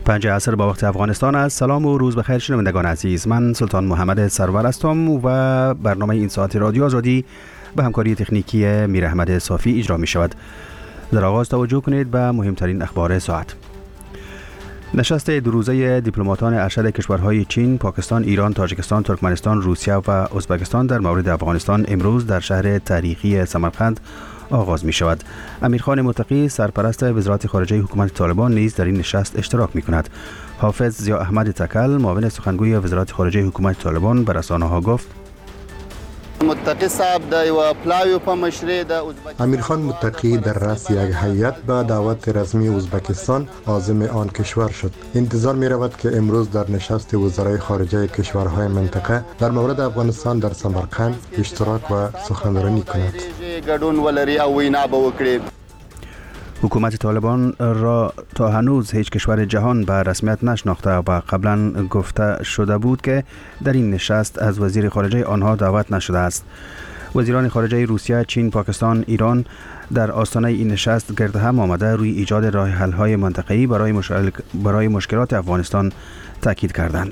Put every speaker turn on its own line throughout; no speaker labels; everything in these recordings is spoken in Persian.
5 عصر با وقت افغانستان است. سلام و روز بخیر شنوندگان عزیز. من سلطان محمد سرور هستم و برنامه این ساعت رادیو آزادی به همکاری تکنیکی میر احمد صافی اجرا می شود. در آغاز توجه کنید به مهمترین اخبار ساعت. نشست دو روزه دیپلماتان ارشد کشورهای چین، پاکستان، ایران، تاجیکستان، ترکمنستان، روسیه و ازبکستان در مورد افغانستان امروز در شهر تاریخی سمرقند آغاز می شود. امیرخان متقی سرپرست وزارت خارجه حکومت طالبان نیز در این نشست اشتراک می کند. حافظ ضیا احمد تکل معاون سخنگوی وزارت خارجه حکومت طالبان به رسانه‌ها گفت:
متقی صاحب د یو پلاوی په مشرۍ د
امیرخان متقی در رأس یک هیئت به دعوت رسمی ازبکستان عازم آن کشور شد. انتظار می رود که امروز در نشست وزرای خارجه کشورهای منطقه در مورد افغانستان در سمرقند اشتراک و سخنرانی کند.
ګډون ولري او وینا به وکړي.
حکومت طالبان را تا هنوز هیچ کشور جهان به رسمیت نشناخته و قبلا گفته شده بود که در این نشست از وزیر خارجه آنها دعوت نشده است. وزیران خارجه روسیه، چین، پاکستان، ایران در آستانه این نشست گرد هم آمده روی ایجاد راه حل های منطقه‌ای برای مشکلات افغانستان تاکید کردند.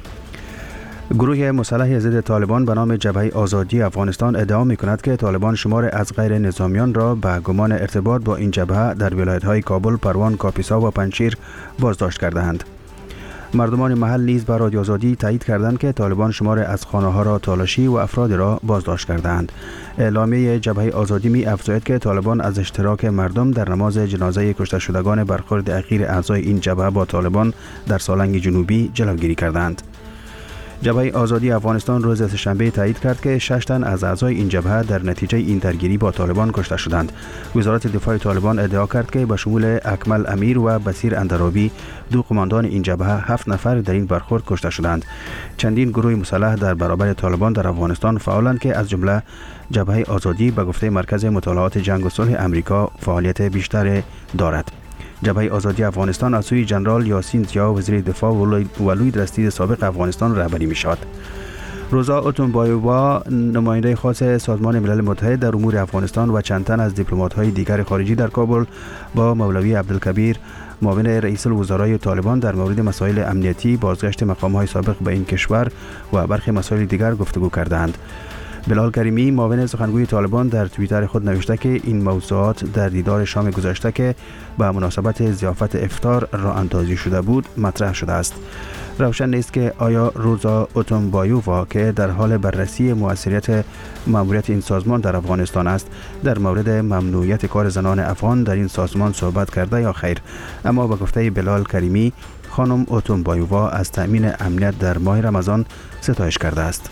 گروه مسلح ضد طالبان به نام جبهه آزادی افغانستان ادعا می‌کند که طالبان شمار از غیر نظامیان را به گمان ارتباط با این جبهه در ولایت‌های کابل، پروان، کاپیسا و پنجشیر بازداشت کرده‌اند. مردمان محل نیز به رادیو آزادی تایید کردند که طالبان شمار از خانه‌ها را تالاشی و افراد را بازداشت کرده‌اند. اعلامیه جبهه آزادی می‌افزاید که طالبان از اشتراک مردم در نماز جنازه کشته شدگان برخورد اخیر اعضای این جبهه با طالبان در سالنگ جنوبی جلوگیری کردند. جبهه آزادی افغانستان روز سه‌شنبه تایید کرد که 6 تن از اعضای این جبهه در نتیجه این درگیری با طالبان کشته شدند. وزارت دفاع طالبان ادعا کرد که به شمول اکمل امیر و بصیر اندرابی، دو قماندان این جبهه، 7 نفر در این برخورد کشته شدند. چندین گروه مسلح در برابر طالبان در افغانستان فعالند که از جمله جبهه آزادی به گفته مرکز مطالعات جنگ و صلح امریکا فعالیت بیشتر دارد. جبهه آزادی افغانستان از سوی جنرال یاسین زیا وزیر دفاع و لوید رستید سابق افغانستان رهبری می‌شود. روزا اوتونبایووا نماینده خاص سازمان ملل متحد در امور افغانستان و چند تن از دیپلمات‌های دیگر خارجی در کابل با مولوی عبدالکبیر معاون رئیس الوزرای طالبان در مورد مسائل امنیتی، بازگشت مقام‌های سابق به این کشور و برخی مسائل دیگر گفتگو کردند. بلال کریمی معاون سخنگوی طالبان در توییتر خود نوشته که این موضوعات در دیدار شام گذشته که به مناسبت ضیافت افطار راه اندازی شده بود مطرح شده است. روشن نیست که آیا روزا اوتونبایووا که در حال بررسی موثریت ماموریت این سازمان در افغانستان است در مورد ممنوعیت کار زنان افغان در این سازمان صحبت کرده یا خیر. اما به گفته بلال کریمی خانم اوتونبایووا از تأمین امنیت در ماه رمضان ستایش کرده است.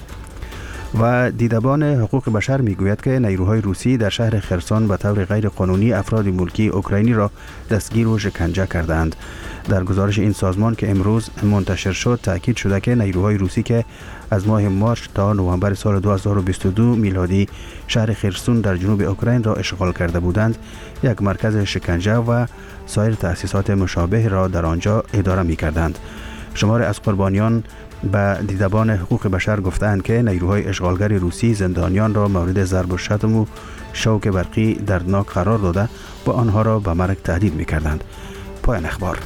و دیدبان حقوق بشر میگوید که نیروهای روسی در شهر خرسان به طور غیر قانونی افراد ملکی اوکراینی را دستگیر و شکنجه کردند. در گزارش این سازمان که امروز منتشر شد تاکید شده که نیروهای روسی که از ماه مارس تا نوامبر سال 2022 میلادی شهر خرسون در جنوب اوکراین را اشغال کرده بودند، یک مرکز شکنجه و سایر تأسیسات مشابه را در آنجا اداره می‌کردند. شمار از قربانیان به دیدبان حقوق بشر گفتند که نیروهای اشغالگر روسی زندانیان را مورد ضرب و شتم و شوک برقی دردناک قرار داده و آنها را به مرگ تهدید می‌کردند. پایان اخبار.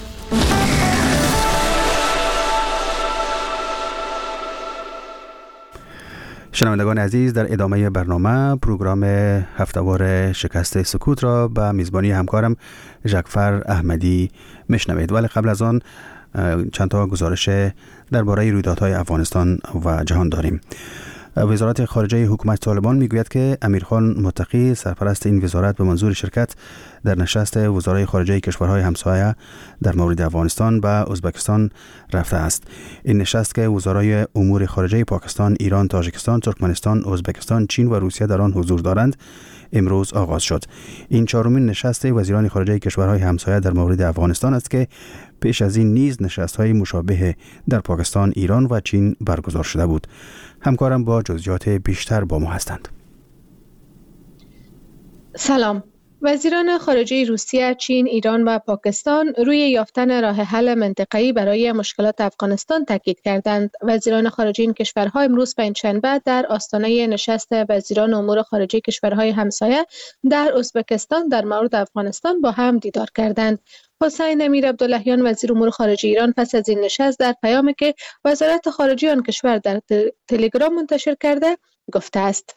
شنوندگان عزیز، در ادامه برنامه پروگرام هفتهوار شکست سکوت را به میزبانی همکارم ژکفر احمدی میشنوید، ولی قبل از آن چند تا گزارش درباره رویدادهای افغانستان و جهان داریم. وزارت خارجه حکومت طالبان میگوید که امیرخان متقی سرپرست این وزارت به منظور شرکت در نشست وزرای خارجه کشورهای همسایه در مورد افغانستان به ازبکستان رفته است. این نشست که وزرای امور خارجه پاکستان، ایران، تاجیکستان، ترکمنستان، ازبکستان، چین و روسیه در آن حضور دارند امروز آغاز شد. این چهارمین نشست وزیران خارجه کشورهای همسایه در مورد افغانستان است که پیش از این نیز نشست‌های مشابه در پاکستان، ایران و چین برگزار شده بود. همکارم با جزئیات بیشتر با ما هستند.
سلام. وزیران خارجه روسیه، چین، ایران و پاکستان روی یافتن راه حل منطقه‌ای برای مشکلات افغانستان تاکید کردند. وزیران خارجه این کشورها امروز پنجشنبه در آستانه نشست وزیران امور خارجه کشورهای همسایه در ازبکستان در مورد افغانستان با هم دیدار کردند. حسین امیر عبداللهیان وزیر امور خارجه ایران پس از این نشست در پیامی که وزارت خارجه آن کشور در تلگرام منتشر کرده گفته است: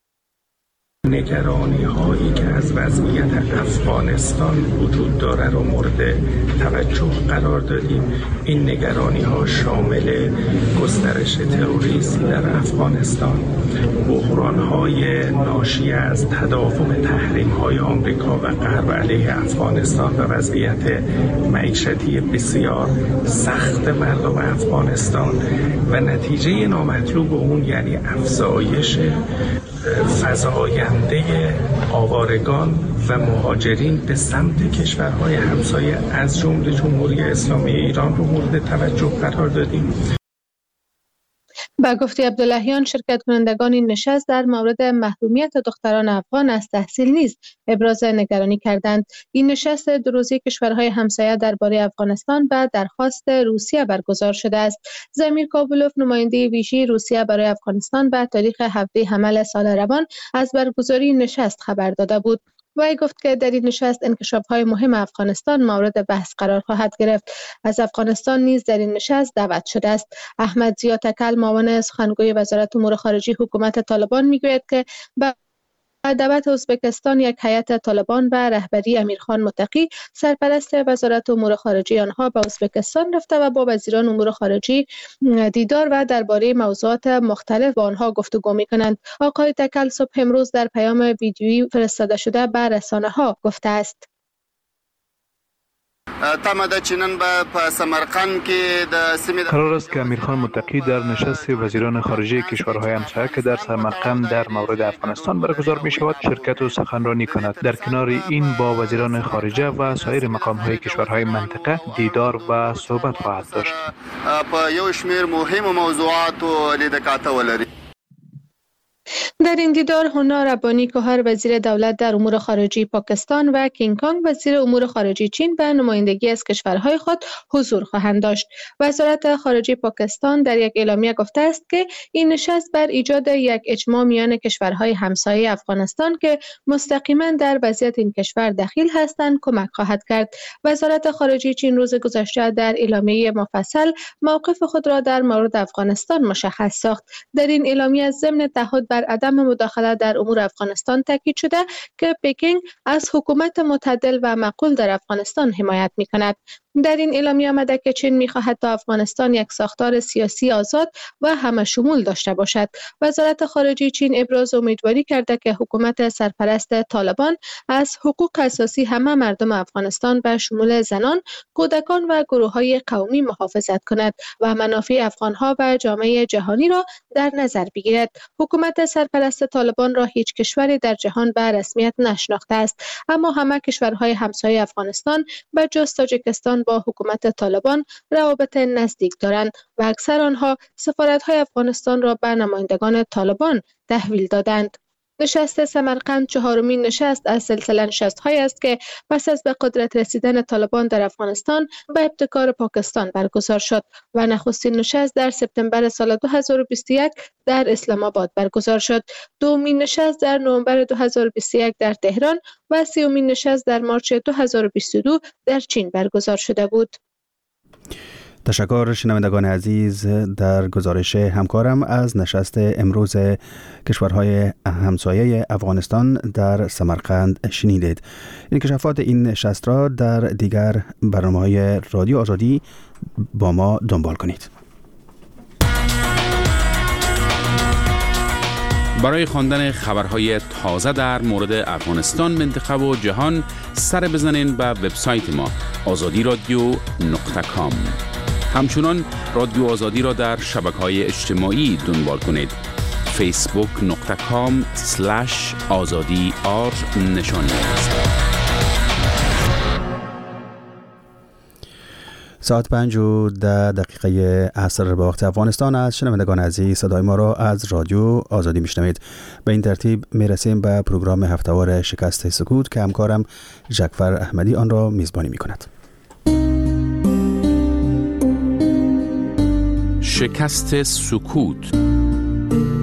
نگرانی هایی که از وضعیت افغانستان وجود داره رو مورد توجه قرار دادیم. این نگرانی ها شامل گسترش تروریسم در افغانستان، بحران های ناشی از تداوم تحریم های آمریکا و غرب علیه افغانستان و وضعیت معیشتی بسیار سخت مردم افغانستان و نتیجه نامطلوب اون یعنی افزایش فزاینده آوارگان و مهاجرین به سمت کشورهای همسایه از جمله جمهوری اسلامی ایران رو مورد توجه قرار دادیم.
با گفته عبداللهیان، شرکت کنندگان این نشست در مورد محرومیت دختران افغان از تحصیل نیز ابراز نگرانی کردند. این نشست دو روزه کشورهای همسایه درباره افغانستان به درخواست روسیه برگزار شده است. زمیر کابولوف، نماینده ویژه روسیه برای افغانستان، به تاریخ 17 حمل سال روان از برگزاری این نشست خبر داده بود. وی گفت که در این نشست انکشاف‌های مهم افغانستان مورد بحث قرار خواهد گرفت. از افغانستان نیز در این نشست دعوت شده است. احمد ضیا تکل، معاون سخنگوی وزارت امور خارجه حکومت طالبان، میگوید که با دعوت ازبکستان یک هیئت طالبان و رهبری امیرخان متقی، سرپرست وزارت امور خارجه آنها، به ازبکستان رفته و با وزیران امور خارجه دیدار و درباره موضوعات مختلف با آنها گفتگو می‌کنند. آقای تکل صبح امروز در پیام ویدیویی فرستاده شده به رسانه‌ها گفته است:
قرار است که امیرخان متقی در نشست وزیران خارجه کشورهای همسایه که در سمرقند در مورد افغانستان برگزار می شود شرکت و سخنرانی کند. در کنار این با وزیران خارجه و سایر مقام‌های کشورهای منطقه دیدار و صحبت خواهد داشت.
در این دیدار هنا ربانی کهر، وزیر دولت در امور خارجه پاکستان، و کینگ کانگ، وزیر امور خارجه چین، به نمایندگی از کشورهای خود حضور خواهند داشت. وزارت خارجه پاکستان در یک اعلامیه گفته است که این نشست بر ایجاد یک اجماع میان کشورهای همسایه افغانستان که مستقیما در وضعیت این کشور دخیل هستند کمک خواهد کرد. وزارت خارجه چین روز گذشته در اعلامیه مفصل موقف خود را در مورد افغانستان مشخص ساخت. در این اعلامیه ضمن تعهد بر عدم مداخله در امور افغانستان تاکید شده که پکینگ از حکومت معتدل و معقول در افغانستان حمایت می‌کند. در این اعلامیه آمده که چین می‌خواهد تا افغانستان یک ساختار سیاسی آزاد و همه شمول داشته باشد. وزارت خارجه چین ابراز امیدواری کرده که حکومت سرپرست طالبان از حقوق اساسی همه مردم افغانستان به شمول زنان، کودکان و گروه‌های قومی محافظت کند و منافع افغان‌ها و جامعه جهانی را در نظر بگیرد. حکومت سرپرست طالبان را هیچ کشوری در جهان به رسمیت نشناخته است، اما همه کشورهای همسایه افغانستان به جز تاجیکستان با حکومت طالبان روابط نزدیک دارند و اکثر آنها سفارت‌های افغانستان را به نمایندگان طالبان تحویل دادند. نشست سمرقند چهارمین نشست از سلسله نشست‌هایی است که پس از به قدرت رسیدن طالبان در افغانستان به ابتکار پاکستان برگزار شد و نخستین نشست در سپتامبر سال 2021 در اسلام آباد برگزار شد. دومین نشست در نوامبر 2021 در تهران و سومین نشست در مارس 2022 در چین برگزار شده بود.
تشکر شنوندگان عزیز. در گزارش همکارم از نشست امروز کشورهای همسایه افغانستان در سمرقند شنیدید. انکشافات این نشست را در دیگر برنامه‌های رادیو آزادی با ما دنبال کنید.
برای خواندن خبرهای تازه در مورد افغانستان، منطقه و جهان سر بزنین به وبسایت ما azadiradio.com. همچنان رادیو آزادی را در شبکه‌های اجتماعی دنبال کنید. facebook.com/azadi_r نشانی است.
ساعت 5:10 عصر به وقت افغانستان است. شنوندگان عزیز، صدای ما را از رادیو آزادی میشنوید. به این ترتیب میرسیم به پروگرام هفتهوار شکست سکوت که همکارم جعفر احمدی آن را میزبانی میکند.
شکست سکوت.